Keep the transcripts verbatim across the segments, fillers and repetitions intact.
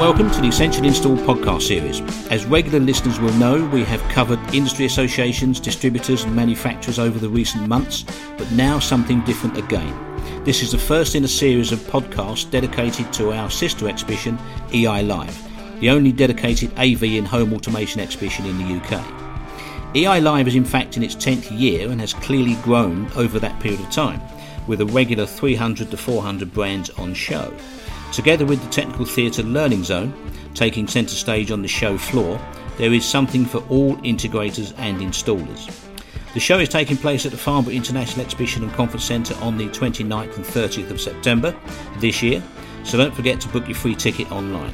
welcome to the Essential Install podcast series. As regular listeners will know, we have covered industry associations, distributors and manufacturers over the recent months, but now something different again. This is the first in a series of podcasts dedicated to our sister exhibition, E I Live, the only dedicated A V and home automation exhibition in the U K. E I Live is in fact in its tenth year and has clearly grown over that period of time, with a regular three hundred to four hundred brands on show. Together with the Technical Theatre Learning Zone, taking centre stage on the show floor, there is something for all integrators and installers. The show is taking place at the Farnborough International Exhibition and Conference Centre on the twenty-ninth and thirtieth of September this year, so don't forget to book your free ticket online.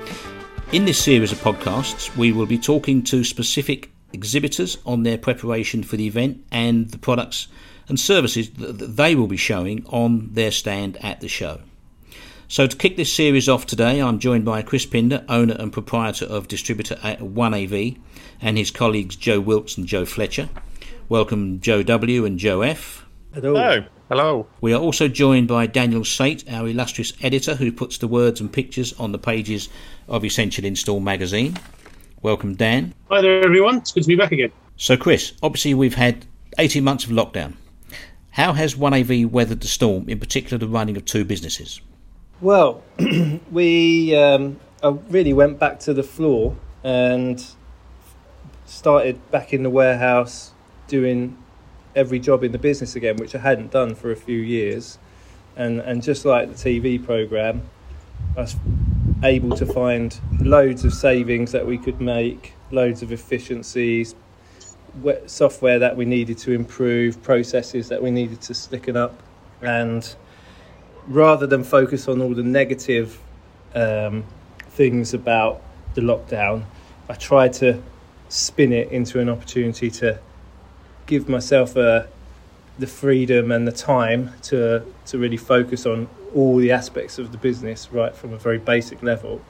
In this series of podcasts, we will be talking to specific exhibitors on their preparation for the event and the products and services that they will be showing on their stand at the show. So to kick this series off today, I'm joined by Chris Pinder, owner and proprietor of distributor at one A V, and his colleagues Joe Wilkes and Joe Fletcher. Welcome Joe W and Joe F. Hello. Hello. Hello. We are also joined by Daniel Sate, our illustrious editor, who puts the words and pictures on the pages of Essential Install magazine. Welcome, Dan. Hi there, everyone. It's good to be back again. So, Chris, obviously we've had eighteen months of lockdown. How has one A V weathered the storm, in particular the running of two businesses? Well, we um, I really went back to the floor and started back in the warehouse doing every job in the business again, which I hadn't done for a few years. And, and just like the T V programme, I was able to find loads of savings that we could make, loads of efficiencies, software that we needed to improve, processes that we needed to slicken up. And rather than focus on all the negative um, things about the lockdown, I tried to spin it into an opportunity to give myself uh, the freedom and the time to to really focus on all the aspects of the business, right from a very basic level.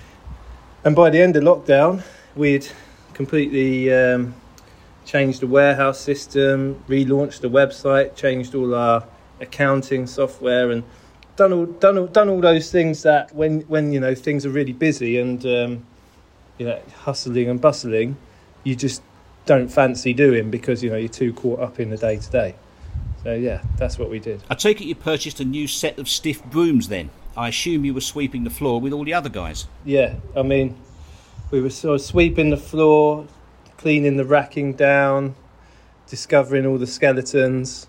And by the end of lockdown, we'd completely um, changed the warehouse system, relaunched the website, changed all our accounting software, and done all done all done all those things that when when you know things are really busy and um, you know hustling and bustling, you just don't fancy doing because you know you're too caught up in the day to day. So yeah, that's what we did. I take it you purchased a new set of stiff brooms then. I assume you were sweeping the floor with all the other guys. Yeah, I mean, we were sort of sweeping the floor, cleaning the racking down, discovering all the skeletons.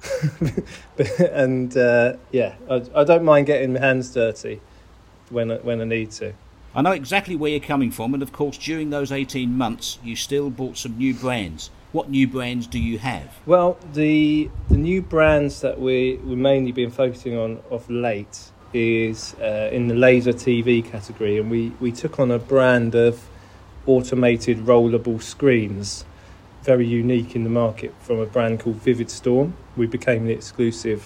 and uh, yeah, I, I don't mind getting my hands dirty when I, when I need to. I know exactly where you're coming from, and of course during those eighteen months you still bought some new brands. What new brands do you have? Well, the the new brands that we, we've mainly been focusing on of late is uh, in the laser T V category, and we, we took on a brand of automated rollable screens, very unique in the market, from a brand called Vivid Storm. We became the exclusive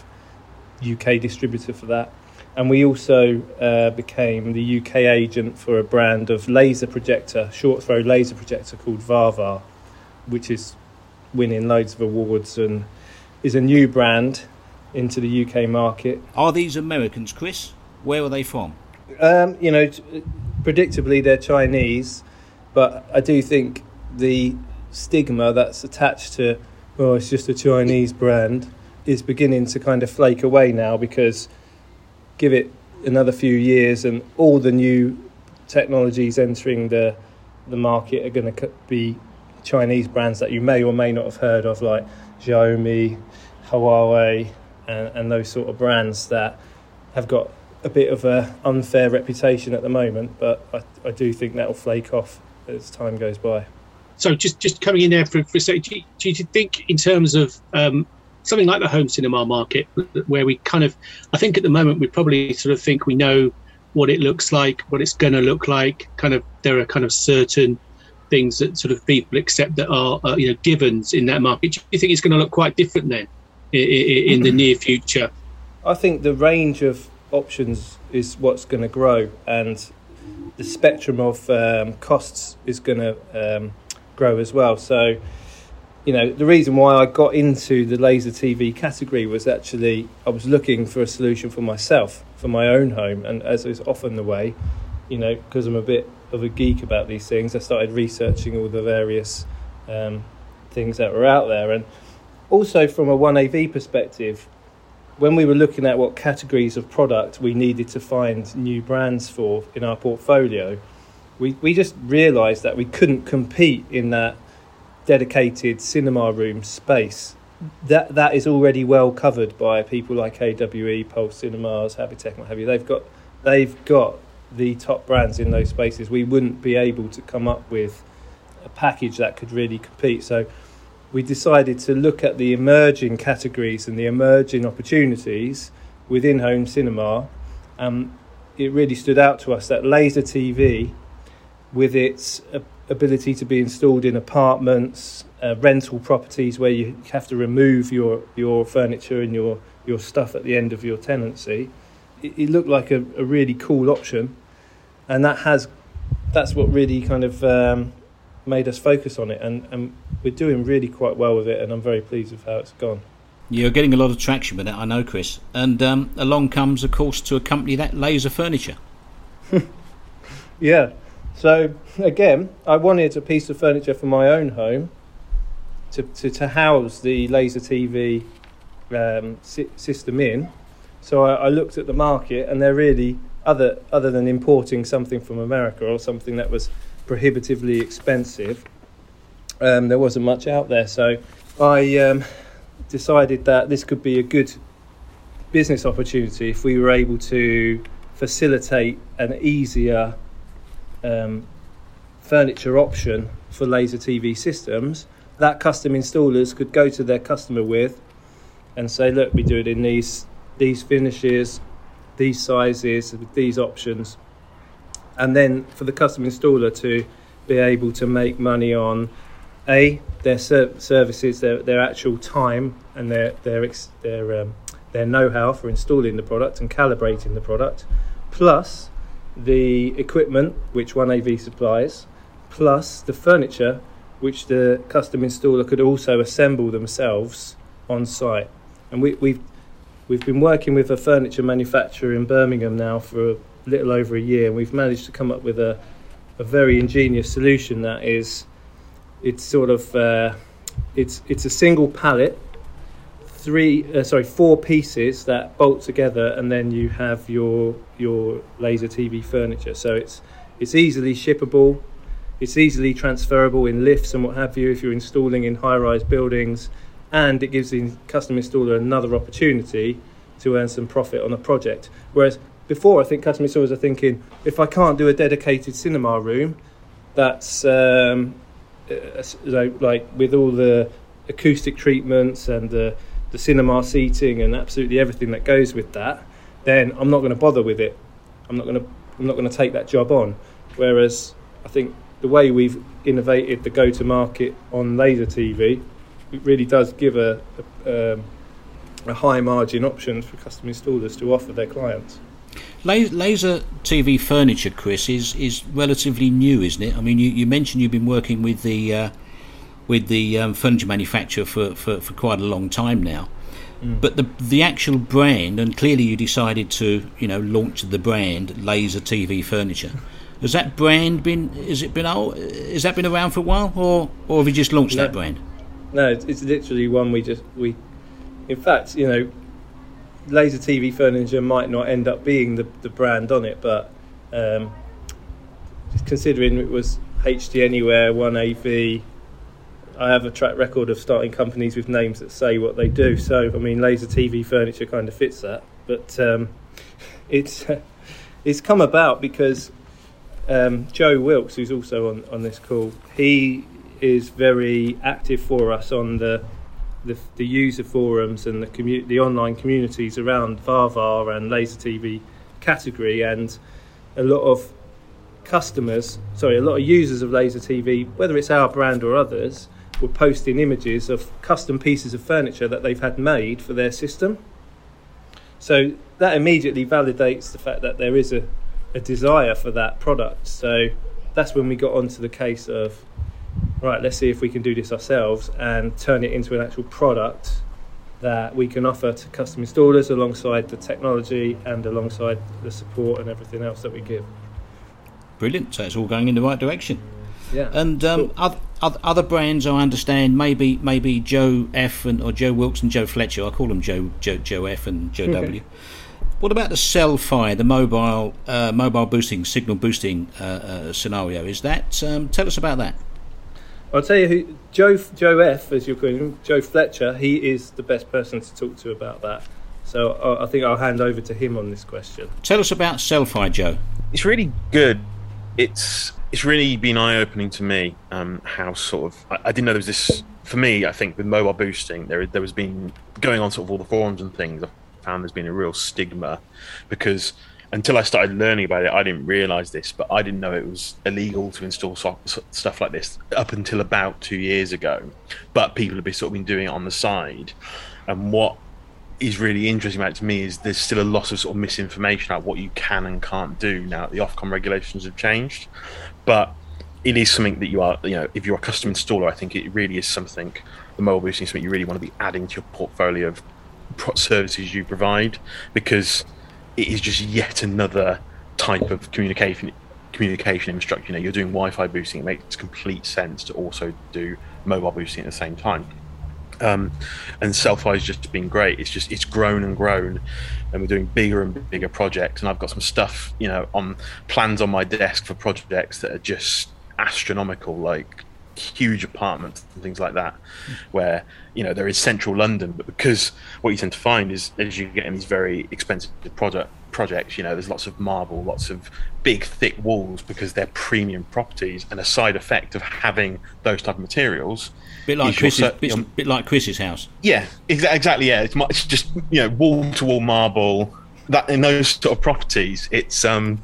U K distributor for that. And we also uh, became the U K agent for a brand of laser projector, short throw laser projector called Varvar, which is winning loads of awards and is a new brand into the U K market. Are these Americans, Chris? Where are they from? Um, you know, predictably they're Chinese, but I do think the stigma that's attached to, oh, it's just a Chinese brand, is beginning to kind of flake away now, because give it another few years and all the new technologies entering the the market are going to be Chinese brands that you may or may not have heard of, like Xiaomi, Huawei, and, and those sort of brands that have got a bit of an unfair reputation at the moment, but I, I do think that will flake off as time goes by. So just, just coming in there for, for a second, do you, do you think in terms of um, something like the home cinema market, where we kind of, I think at the moment we probably sort of think we know what it looks like, what it's going to look like, kind of there are kind of certain things that sort of people accept that are, uh, you know, givens in that market. Do you think it's going to look quite different then in, in, in the near future? I think the range of options is what's going to grow, and the spectrum of um, costs is going to um, grow as well. So, you know, the reason why I got into the laser T V category was actually I was looking for a solution for myself, for my own home, and as is often the way, you know, because I'm a bit of a geek about these things, I started researching all the various um, things that were out there. And also from a one A V perspective, when we were looking at what categories of product we needed to find new brands for in our portfolio, we, we just realised that we couldn't compete in that dedicated cinema room space. That that is already well covered by people like A W E, Pulse Cinemas, Habitek, what have you. They've got they've got the top brands in those spaces. We wouldn't be able to come up with a package that could really compete. So we decided to look at the emerging categories and the emerging opportunities within home cinema. Um, it really stood out to us that laser T V, with its ability to be installed in apartments, uh, rental properties where you have to remove your, your furniture and your, your stuff at the end of your tenancy, it, it looked like a, a really cool option. And that has that's what really kind of um, made us focus on it, and, and we're doing really quite well with it, and I'm very pleased with how it's gone. You're getting a lot of traction with it, I know, Chris. And um, along comes, of course, to accompany that, Laser Furniture. Yeah. So, again, I wanted a piece of furniture for my own home to, to, to house the Laser T V um, si- system in. So I, I looked at the market, and they're really, other other than importing something from America or something that was prohibitively expensive, um, there wasn't much out there. So I um, decided that this could be a good business opportunity if we were able to facilitate an easier um, furniture option for Laser T V systems that custom installers could go to their customer with and say, look, we do it in these these finishes, these sizes, with these options. And then for the custom installer to be able to make money on A, their ser- services, their their actual time and their their ex- their um, their know-how for installing the product and calibrating the product, plus the equipment which one A V supplies, plus the furniture which the custom installer could also assemble themselves on site. And we, we've we've been working with a furniture manufacturer in Birmingham now for a little over a year, and we've managed to come up with a, a very ingenious solution that is, it's sort of uh, it's it's a single pallet, three uh, sorry four pieces that bolt together, and then you have your your Laser T V furniture. So it's it's easily shippable, it's easily transferable in lifts and what have you if you're installing in high-rise buildings, and it gives the custom installer another opportunity to earn some profit on a project. Whereas before, I think custom installers are thinking, if I can't do a dedicated cinema room, that's um, like with all the acoustic treatments and the, the cinema seating and absolutely everything that goes with that, then I'm not going to bother with it. I'm not going to I'm not going to take that job on. Whereas I think the way we've innovated the go-to-market on Laser T V, it really does give a a, um, a high margin option for custom installers to offer their clients. Laser T V furniture, Chris, is, is relatively new, isn't it? I mean, you, you mentioned you've been working with the uh, with the um, furniture manufacturer for, for, for quite a long time now. Mm. But the the actual brand, and clearly you decided to you know launch the brand Laser T V Furniture. Has that brand been? Is it been? Oh, has that been around for a while, or or have you just launched no, that brand? No, it's, it's literally one we just we. In fact, you know, Laser T V Furniture might not end up being the, the brand on it, but um, considering it was H D Anywhere, one A V, I have a track record of starting companies with names that say what they do. So, I mean, Laser T V Furniture kind of fits that. But um, it's it's come about because um, Joe Wilkes, who's also on, on this call, he is very active for us on the The, the user forums and the commu- the online communities around VAVAR and Laser T V category, and a lot of customers, sorry, a lot of users of Laser T V, whether it's our brand or others, were posting images of custom pieces of furniture that they've had made for their system. So that immediately validates the fact that there is a, a desire for that product. So that's when we got onto the case of, right, let's see if we can do this ourselves and turn it into an actual product that we can offer to custom installers alongside the technology and alongside the support and everything else that we give. Brilliant. So it's all going in the right direction. Yeah. And um, Cool. other, other brands, I understand, maybe maybe Joe F and or Joe Wilkes and Joe Fletcher. I call them Joe Joe, Joe F and Joe W. What about the Cellfi, the mobile uh, mobile boosting, signal boosting uh, uh, scenario? Is that um, tell us about that? I'll tell you who Joe Joe F, as you're calling him, Joe Fletcher. He is the best person to talk to about that. So I, I think I'll hand over to him on this question. Tell us about Cellfi, Joe. It's really good. It's it's really been eye-opening to me um, how sort of I, I didn't know there was this. For me, I think with mobile boosting, there there was been going on sort of all the forums and things. I found there's been a real stigma because until I started learning about it, I didn't realise this, but I didn't know it was illegal to install so, stuff like this up until about two years ago. But people have been sort of been doing it on the side, and what is really interesting about it to me is there's still a lot of sort of misinformation about what you can and can't do now that the Ofcom regulations have changed. But it is something that you are, you know, if you're a custom installer, I think it really is something, the mobile boosting is something you really want to be adding to your portfolio of pro- services you provide, because it is just yet another type of communication communication infrastructure. You know, you're doing Wi-Fi boosting, it makes complete sense to also do mobile boosting at the same time. Um, and Cellfi has just been great. It's just it's grown and grown, and we're doing bigger and bigger projects. And I've got some stuff, you know, on plans on my desk for projects that are just astronomical, like huge apartments and things like that, where you know they're in central London. But because what you tend to find is, as you get in these very expensive product projects, you know, there's lots of marble, lots of big thick walls because they're premium properties, and a side effect of having those type of materials. Bit like Chris's, your, bit, you know, bit like Chris's house. Yeah, exa- exactly. Yeah, it's, it's just you know wall to wall marble. That in those sort of properties, it's um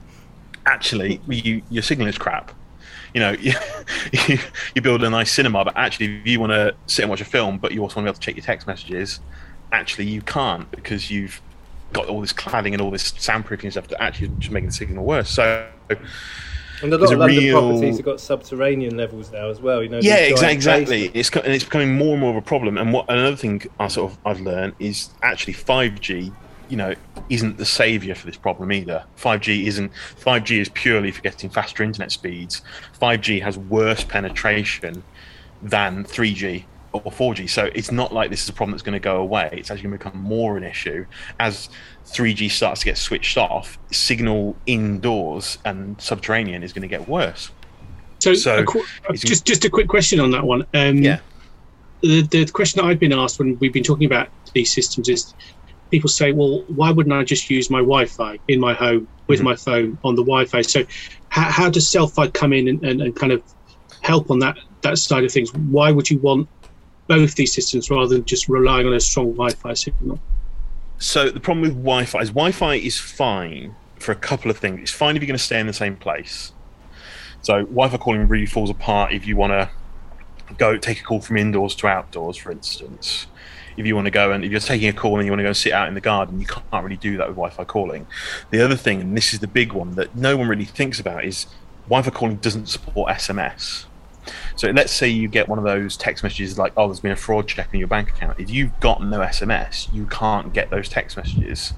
actually you your signal is crap. You know, you, you, you build a nice cinema, but actually, if you want to sit and watch a film, but you also want to be able to check your text messages, actually you can't because you've got all this cladding and all this soundproofing and stuff that actually is just making the signal worse. So. And a lot of London real... properties have got subterranean levels now as well. You know. Yeah, exactly. exactly. It's and it's becoming more and more of a problem. And what another thing I sort of I've learned is actually five G, you know, isn't the saviour for this problem either. five G isn't. five G is purely for getting faster internet speeds. five G has worse penetration than three G or four G. So it's not like this is a problem that's going to go away. It's actually going to become more an issue as three G starts to get switched off. Signal indoors and subterranean is going to get worse. So, so a qu- just just a quick question on that one. Um, yeah. The, the question that I've been asked when we've been talking about these systems is people say, well, why wouldn't I just use my Wi-Fi in my home with mm-hmm. my phone on the Wi-Fi? So how, how does Cellfi come in and, and, and kind of help on that, that side of things? Why would you want both these systems rather than just relying on a strong Wi-Fi signal? So the problem with Wi-Fi is Wi-Fi is fine for a couple of things. It's fine if you're going to stay in the same place. So Wi-Fi calling really falls apart if you want to go take a call from indoors to outdoors, for instance. If you want to go and if you're taking a call and you want to go and sit out in the garden, you can't really do that with Wi-Fi calling. The other thing, and this is the big one that no one really thinks about, is Wi-Fi calling doesn't support S M S. So let's say you get one of those text messages like, oh, there's been a fraud check on your bank account. If you've got no S M S, you can't get those text messages,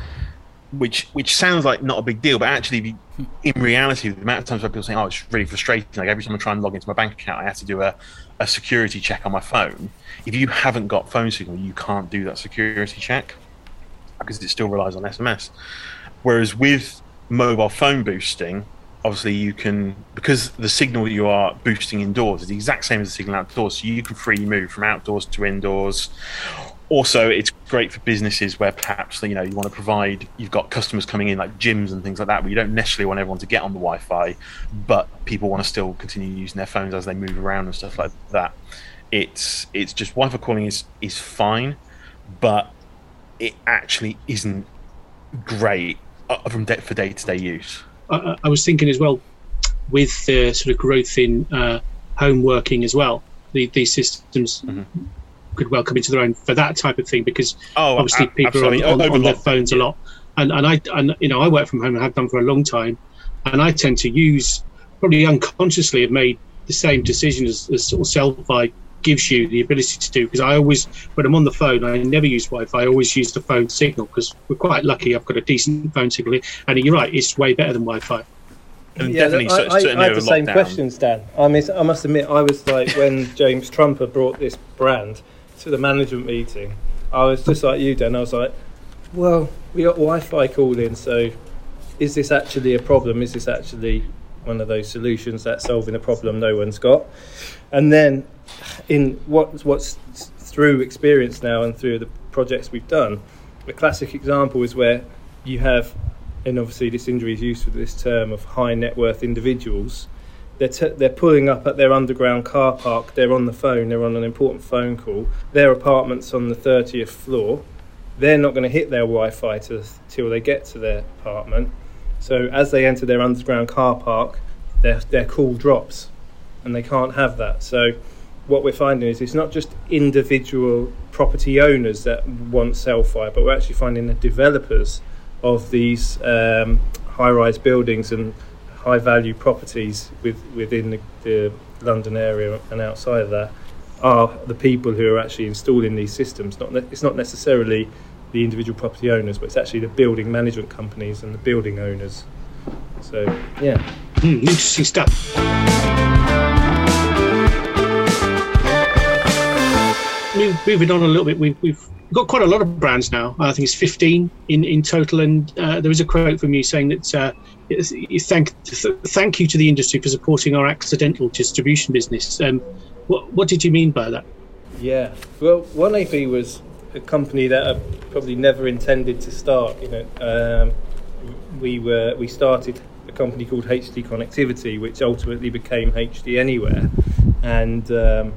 which which sounds like not a big deal, but actually, if you, in reality, the amount of times where people say, oh, it's really frustrating, like every time I try and log into my bank account, I have to do a, a security check on my phone. If you haven't got phone signal, you can't do that security check because it still relies on S M S. Whereas with mobile phone boosting, obviously you can, because the signal that you are boosting indoors is the exact same as the signal outdoors, so you can freely move from outdoors to indoors. Also, it's great for businesses where perhaps, you know, you want to provide, you've got customers coming in like gyms and things like that, but you don't necessarily want everyone to get on the Wi-Fi, but people want to still continue using their phones as they move around and stuff like that. It's it's just Wi-Fi calling is is fine, but it actually isn't great from day, for day-to-day use. I, I was thinking as well, with the sort of growth in uh, home working as well, the, these systems mm-hmm. could well come into their own for that type of thing, because oh, obviously a- people are on, on, on their phones yeah. a lot, and and I and you know I work from home and have done for a long time, and I tend to use, probably unconsciously have made the same decision as, as sort of Cellfi gives you the ability to do, because I always, when I'm on the phone, I never use Wi-Fi. I always use the phone signal because we're quite lucky. I've got a decent phone signal, and you're right, it's way better than Wi-Fi. And yeah, definitely, I, so, I, certainly I had over the same lockdown. questions, Dan. I mean, I must admit, I was like, when James Trumper brought this brand to the management meeting, I was just like you, Dan. I was like, well, we got Wi-Fi called in, so is this actually a problem? Is this actually one of those solutions that's solving a problem no one's got? And then, in what what's through experience now and through the projects we've done, the classic example is where you have, and obviously this injury is used for this term of high net worth individuals. They're, t- they're pulling up at their underground car park, they're on the phone, they're on an important phone call, their apartment's on the thirtieth floor, they're not going to hit their Wi-Fi till, till they get to their apartment. So as they enter their underground car park, their, their call drops and they can't have that. So what we're finding is it's not just individual property owners that want cell phone, but we're actually finding the developers of these um, high-rise buildings and high-value properties with, within the, the London area and outside of that are the people who are actually installing these systems. Not ne- it's not necessarily the individual property owners, but it's actually the building management companies and the building owners. So, yeah. Mm, interesting stuff. Moving on a little bit, we've, we've got quite a lot of brands now. I think it's fifteen in, in total, and uh, there was a quote from you saying that uh, you thank th- thank you to the industry for supporting our accidental distribution business. Um, what what did you mean by that? Yeah, well, one A V was a company that I probably never intended to start. You know, um, we were we started a company called H D Connectivity, which ultimately became H D Anywhere, and um,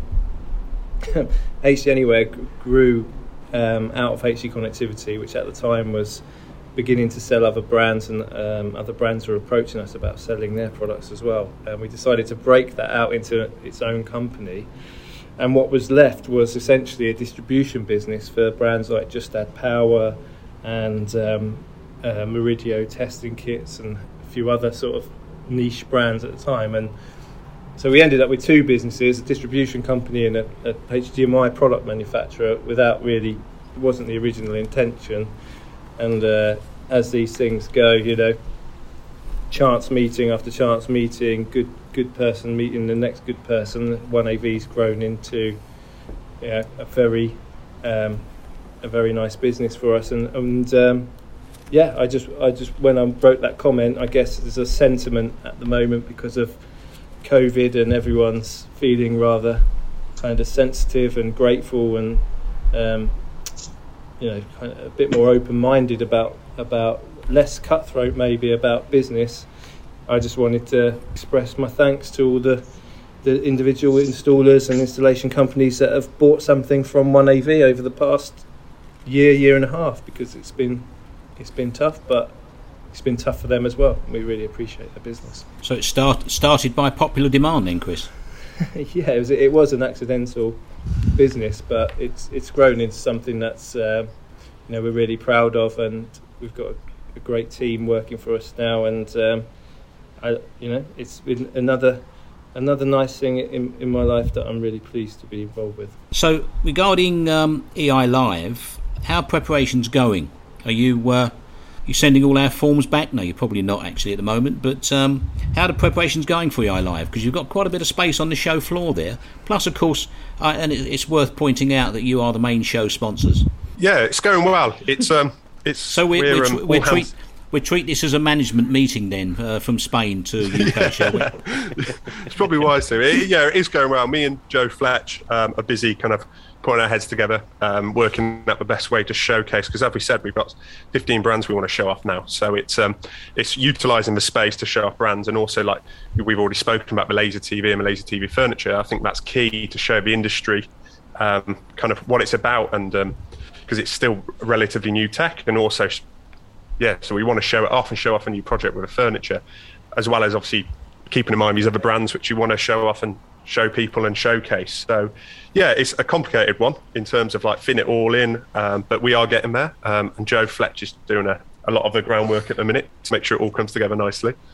H D Anywhere grew um, out of H D Connectivity, which at the time was beginning to sell other brands, and um, other brands were approaching us about selling their products as well. And we decided to break that out into its own company. And what was left was essentially a distribution business for brands like Just Add Power and um, uh, Meridio testing kits and a few other sort of niche brands at the time. And so we ended up with two businesses, a distribution company and a, a H D M I product manufacturer, without really, it wasn't the original intention. And uh, as these things go, you know, chance meeting after chance meeting, good good person meeting the next good person, one A V's grown into yeah, a very um, a very nice business for us. And, and um, yeah, I just I just when I wrote that comment, I guess there's a sentiment at the moment because of COVID and everyone's feeling rather kind of sensitive and grateful and um, you know, kind of a bit more open-minded about about less cutthroat maybe about business. I just wanted to express my thanks to all the the individual installers and installation companies that have bought something from one A V over the past year, year and a half, because it's been it's been tough, but it's been tough for them as well. We really appreciate their business. So it start, started by popular demand then, Chris? Yeah, it was, it was an accidental business, but it's it's grown into something that's uh, you know, we're really proud of, and we've got a, a great team working for us now, and um, I you know it's been another another nice thing in, in my life that I'm really pleased to be involved with. So regarding um, E I Live, how are preparations going? Are you uh, you sending all our forms back? No, you're probably not actually at the moment, but um, how are the preparations going for E I Live? Because you've got quite a bit of space on the show floor there. Plus, of course, uh, and it, it's worth pointing out that you are the main show sponsors. Yeah, it's going well. It's um, it's so we're we're, we're, um, tr- we're all treat hands- we treat this as a management meeting then uh, from Spain to U K, shall we? It's probably wise to. It, yeah, it is going well. Me and Joe Fletch um, are busy kind of putting our heads together, um, working out the best way to showcase, because as we said, we've got fifteen brands we want to show off now. So it's um, it's utilising the space to show off brands, and also, like we've already spoken about, the laser T V and the laser T V furniture. I think that's key to show the industry um, kind of what it's about, and because um, it's still relatively new tech, and also yeah, so we want to show it off and show off a new project with the furniture, as well as obviously keeping in mind these other brands which you want to show off and show people and showcase. So yeah, it's a complicated one in terms of like fitting it all in, um, but we are getting there, um, and Joe Fletch is doing a, a lot of the groundwork at the minute to make sure it all comes together nicely.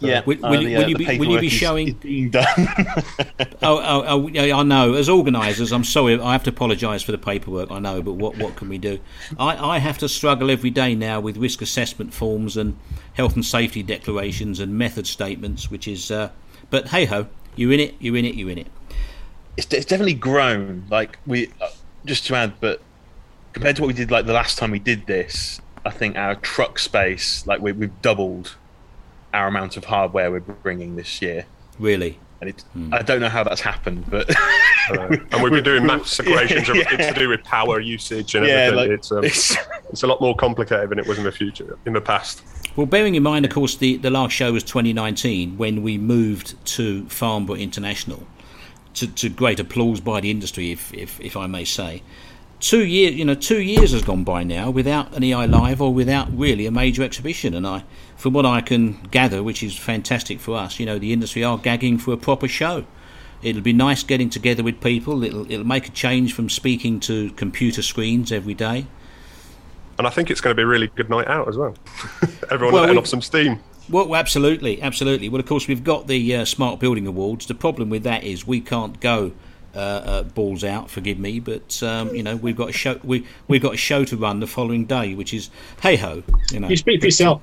Yeah. Will, will, uh, you- the, will uh, you the be will you be paperwork is- showing? is being done. Oh, oh, oh, yeah, I know. As organisers, I'm sorry. I have to apologise for the paperwork. I know, but what what can we do? I, I have to struggle every day now with risk assessment forms and health and safety declarations and method statements, which is. Uh, but hey ho, you're in it. You're in it. You're in it. it's, it's definitely grown. Like we, uh, just to add, but compared to what we did like the last time we did this, I think our truck space, like we, we've doubled our amount of hardware we're bringing this year. Really. And it, hmm. I don't know how that's happened, but uh, and we've been doing maths equations. Yeah, yeah. It's to do with power usage and yeah, everything. Like, it's, um, it's it's a lot more complicated than it was in the future, in the past. Well, bearing in mind, of course, the, the last show was twenty nineteen when we moved to Farnborough International, to, to great applause by the industry, if if, if I may say. Two years, you know, two years has gone by now without an E I Live or without really a major exhibition, and I, from what I can gather, which is fantastic for us, you know, the industry are gagging for a proper show. It'll be nice getting together with people. It'll it'll make a change from speaking to computer screens every day. And I think it's going to be a really good night out as well. Everyone well, letting we, off some steam. Well, absolutely, absolutely. Well, of course, we've got the uh, Smart Building Awards. The problem with that is we can't go uh, uh, balls out. Forgive me, but um, you know we've got a show. We we've got a show to run the following day, which is hey ho. You know, you speak for yourself.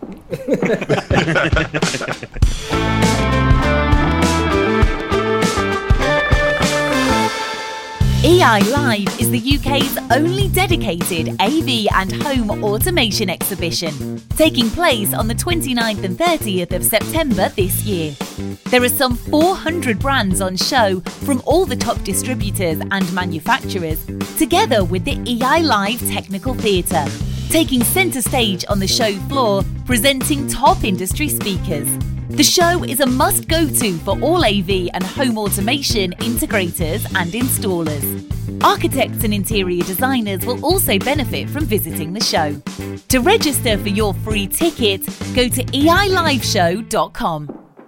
E I Live is the U K's only dedicated A V and home automation exhibition, taking place on the twenty-ninth and thirtieth of September this year. There are some four hundred brands on show from all the top distributors and manufacturers, together with the E I Live Technical Theatre, taking centre stage on the show floor, presenting top industry speakers. The show is a must-go-to for all A V and home automation integrators and installers. Architects and interior designers will also benefit from visiting the show. To register for your free ticket, go to e i live show dot com.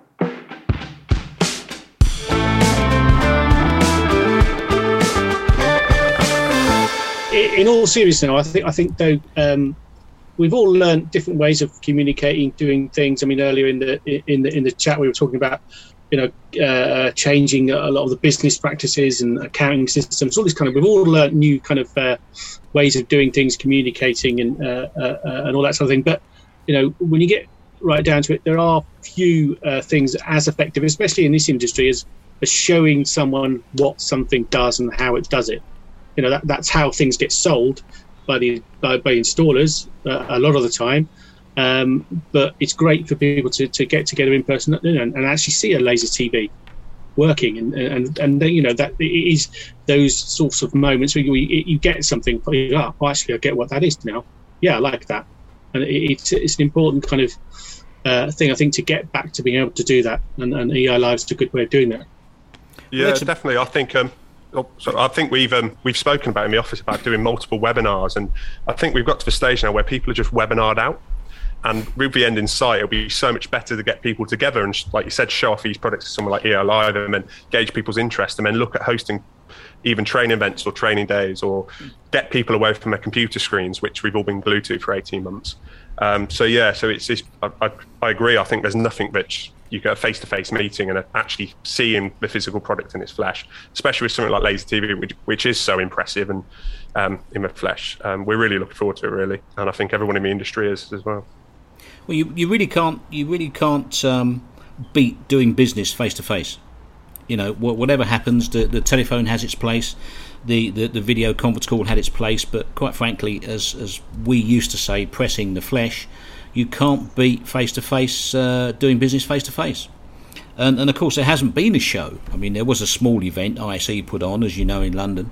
In all seriousness, now, I think I think though. Um, We've all learned different ways of communicating, doing things. I mean, earlier in the in the in the chat, we were talking about, you know, uh, changing a lot of the business practices and accounting systems. All this kind of, we've all learned new kind of uh, ways of doing things, communicating, and uh, uh, and all that sort of thing. But you know, when you get right down to it, there are few uh, things as effective, especially in this industry, as, as showing someone what something does and how it does it. You know, that that's how things get sold by the by, by installers uh, a lot of the time, um, but it's great for people to, to get together in person, you know, and, and actually see a laser T V working, and and and you know that it is those sorts of moments where you you get something. Oh, actually, I get what that is now. Yeah, I like that, and it, it's it's an important kind of uh, thing, I think, to get back to being able to do that, and, and E I Live's a good way of doing that. Yeah, well, definitely. I think. Um, Oh, so I think we've um, we've spoken about in the office about doing multiple webinars, and I think we've got to the stage now where people are just webinared out, and with the end in sight, it'll be so much better to get people together and, like you said, show off these products to someone like E I Live, and then gauge people's interest, and then look at hosting even training events or training days, or get people away from their computer screens, which we've all been glued to for eighteen months. Um, so yeah, so it's, it's I, I, I agree. I think there's nothing that you get a face-to-face meeting and actually seeing the physical product in its flesh, especially with something like laser T V, which, which is so impressive and um, in the flesh. Um, we're really looking forward to it, really, and I think everyone in the industry is as well. Well, you, you really can't you really can't um, beat doing business face-to-face. You know, whatever happens, the, the telephone has its place, the, the, the video conference call had its place, but quite frankly, as as we used to say, pressing the flesh, you can't beat face-to-face, uh, doing business face-to-face. And, and, of course, there hasn't been a show. I mean, there was a small event I S E put on, as you know, in London.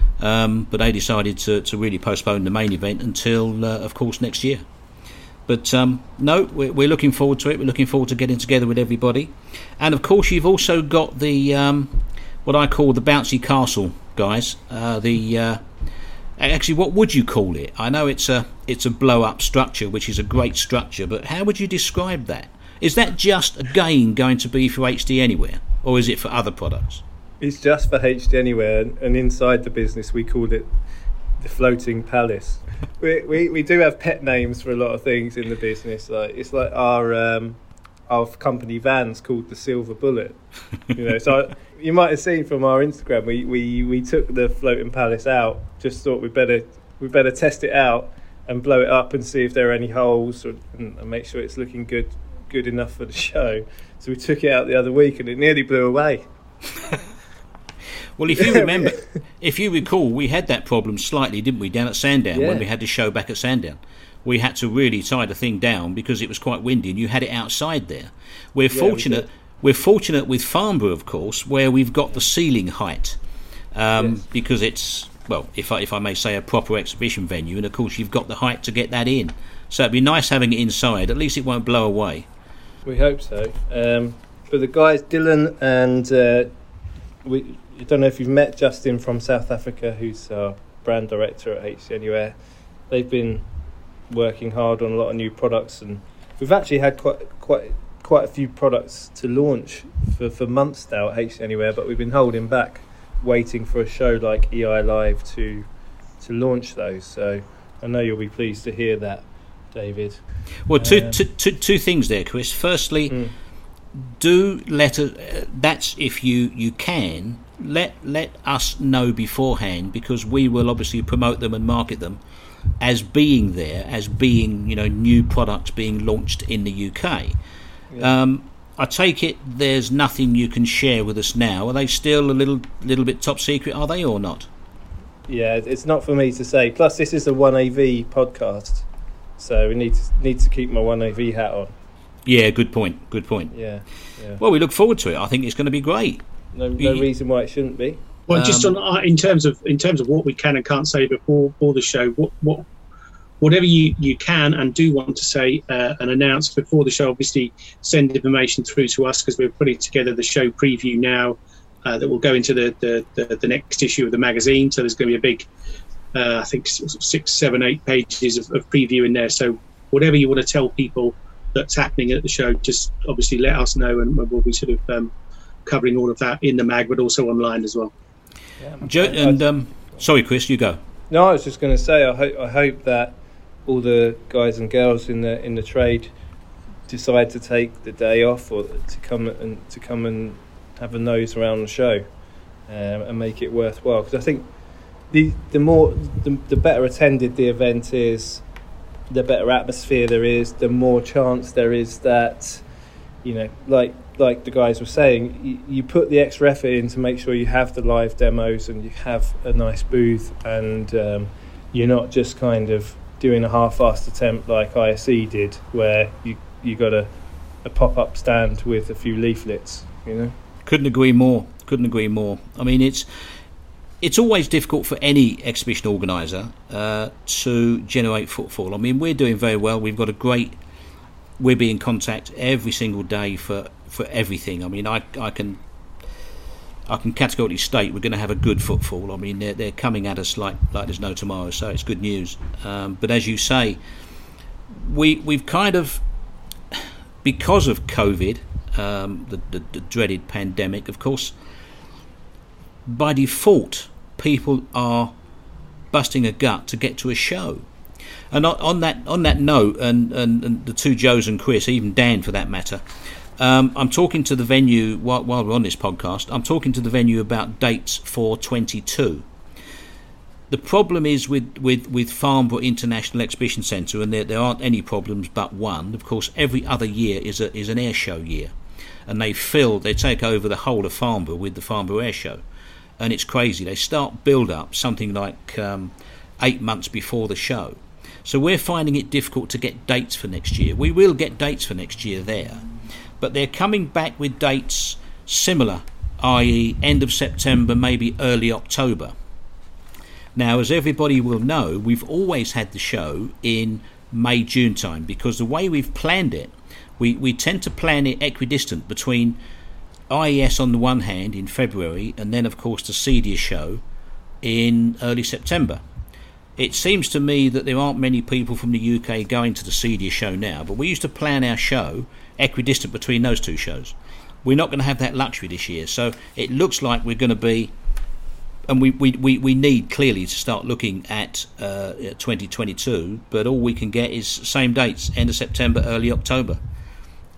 Um, but they decided to, to really postpone the main event until, uh, of course, next year. But, um, no, we're, we're looking forward to it. We're looking forward to getting together with everybody. And, of course, you've also got the um, what I call the bouncy castle, guys. Uh, the... Uh, Actually, what would you call it? I know it's a it's a blow-up structure, which is a great structure, but how would you describe that? Is that just, again, going to be for H D Anywhere, or is it for other products? It's just for H D Anywhere, and inside the business we called it the Floating Palace. we, we we do have pet names for a lot of things in the business. Like it's like our um, our company van's called the Silver Bullet. You know, so you might have seen from our Instagram, we, we, we took the Floating Palace out. Just thought we better we better test it out and blow it up and see if there are any holes, or, and, and make sure it's looking good good enough for the show. So we took it out the other week and it nearly blew away. Well, if you remember, if you recall, we had that problem slightly, didn't we, down at Sandown, Yeah. when we had the show back at Sandown. We had to really tie the thing down because it was quite windy and you had it outside there. We're Yeah, fortunate we we're fortunate with Farnborough, of course, where we've got the ceiling height, um, Yes. because it's, well, if I, if I may say, a proper exhibition venue, and of course you've got the height to get that in. So it'd be nice having it inside, at least it won't blow away. We hope so. Um, but the guys, Dylan and uh, we, I don't know if you've met Justin from South Africa, who's our brand director at H C Anywhere. They've been working hard on a lot of new products, and we've actually had quite quite quite a few products to launch for, for months now at H C Anywhere, but we've been holding back, waiting for a show like E I Live to to launch those. So I know you'll be pleased to hear that, David. Well, two, Um, two, two, two things there, Chris. Firstly, Mm. do let us, uh, that's if you, you can, let let us know beforehand, because we will obviously promote them and market them as being there, as being, you know, new products being launched in the U K. Yeah. Um, I take it there's nothing you can share with us now. Are they still a little little bit top secret, are they, or not? Yeah, it's not for me to say. Plus, this is a one A V podcast, so we need to need to keep my one A V hat on. Yeah, good point, good point. Yeah, yeah. Well, we look forward to it. I think it's going to be great. No, no reason why it shouldn't be. Well, just Um, on uh, in terms of in terms of what we can and can't say before before the show, what what whatever you, you can and do want to say uh, and announce before the show, obviously send information through to us, because we're putting together the show preview now uh, that will go into the, the, the, the next issue of the magazine. So there's going to be a big, uh, I think, six, seven, eight pages of, of preview in there. So whatever you want to tell people that's happening at the show, just obviously let us know, and we'll be sort of um, covering all of that in the mag, but also online as well. Yeah. Jo- and um, sorry, Chris, you go. No, I was just going to say, I hope I hope that all the guys and girls in the in the trade decide to take the day off, or to come and to come and have a nose around the show, um, and make it worthwhile. Because I think the the more the, the better attended the event is, the better atmosphere there is, the more chance there is that, you know, like like the guys were saying, you, you put the extra effort in to make sure you have the live demos and you have a nice booth, and um, you're not just kind of doing a half-assed attempt like I S E did, where you you got a, a pop-up stand with a few leaflets, you know. Couldn't agree more. Couldn't agree more. I mean, it's it's always difficult for any exhibition organiser uh, to generate footfall. I mean, we're doing very well. We've got a great. We're being in contact every single day for, for everything. I mean, I I can I can categorically state we're going to have a good footfall. I mean, they're they're coming at us like like there's no tomorrow. So it's good news. Um, but as you say, we we've kind of, because of COVID, um, the, the the dreaded pandemic, of course, by default, people are busting a gut to get to a show. And on, on that on that note, and, and, and the two Joes and Chris, even Dan for that matter, um, I'm talking to the venue while, while we're on this podcast. I'm talking to the venue about dates for twenty-two. The problem is with, with, with Farnborough International Exhibition Centre, and there, there aren't any problems but one. Of course, every other year is a is an air show year, and they fill they take over the whole of Farnborough with the Farnborough Air Show, and it's crazy. They start build up something like um, eight months before the show. So we're finding it difficult to get dates for next year. We will get dates for next year there, but they're coming back with dates similar, that is end of September, maybe early October. Now, as everybody will know, we've always had the show in May, June time, because the way we've planned it, we, we tend to plan it equidistant between I E S on the one hand in February, and then of course the CEDIA show in early September. It seems to me that there aren't many people from the U K going to the CEDIA show now, but we used to plan our show equidistant between those two shows. We're not going to have that luxury this year, so it looks like we're going to be, and we, we, we, we need clearly to start looking at uh, twenty twenty-two, but all we can get is same dates, end of September, early October.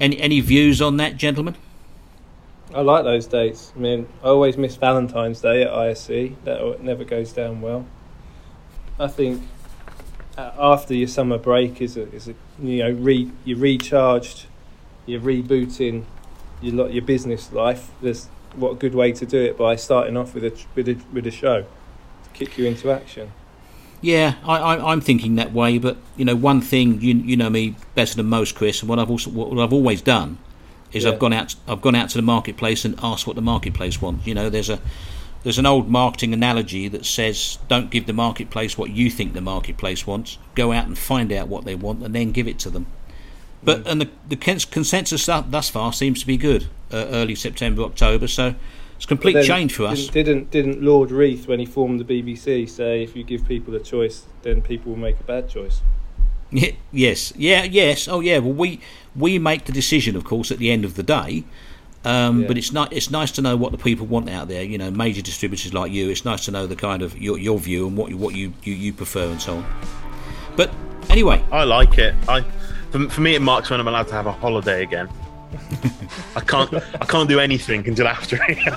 Any any views on that, gentlemen? I like those dates. I mean, I always miss Valentine's Day at I S C. That never goes down well. I think after your summer break is a, is a you know re, you're recharged, you're rebooting your lot your business life. There's what a good way to do it by starting off with a with a with a show to kick you into action. Yeah, I, I, I'm thinking that way. But you know, one thing you you know me better than most, Chris, and what I've also what I've always done is yeah. I've gone out I've gone out to the marketplace and asked what the marketplace wants. You know, there's a there's an old marketing analogy that says don't give the marketplace what you think the marketplace wants. Go out and find out what they want and then give it to them. But mm. and the the consensus thus far seems to be good. Uh, early September, October, so it's a complete change for us. Didn't didn't Lord Reith, when he formed the B B C, say if you give people a choice, then people will make a bad choice? Yeah, yes, yeah, yes. Oh, yeah. Well, we we make the decision, of course, at the end of the day. Um, yeah. But it's not. It's nice to know what the people want out there. You know, major distributors like you. It's nice to know the kind of your your view and what you, what you, you, you prefer and so on. But anyway, I like it. I for, for me, it marks when I'm allowed to have a holiday again. I can't. I can't do anything until after.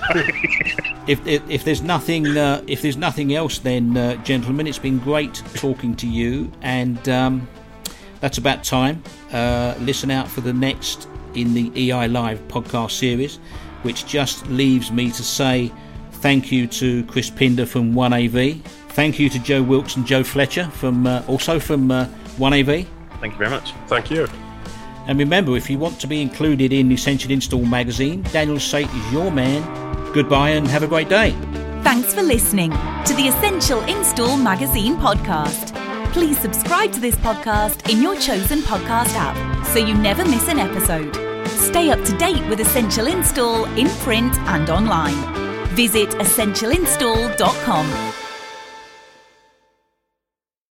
if, if if there's nothing, uh, if there's nothing else, then uh, gentlemen, it's been great talking to you, and um, that's about time. Uh, listen out for the next in the E I Live podcast series, which just leaves me to say thank you to Chris Pinder from one A V. Thank you to Joe Wilkes and Joe Fletcher from uh, also from uh, one A V. Thank you very much. Thank you. And remember, if you want to be included in Essential Install magazine, Daniel Sate is your man. Goodbye and have a great day. Thanks for listening to the Essential Install magazine podcast. Please subscribe to this podcast in your chosen podcast app so you never miss an episode. Stay up to date with Essential Install in print and online. Visit essential install dot com.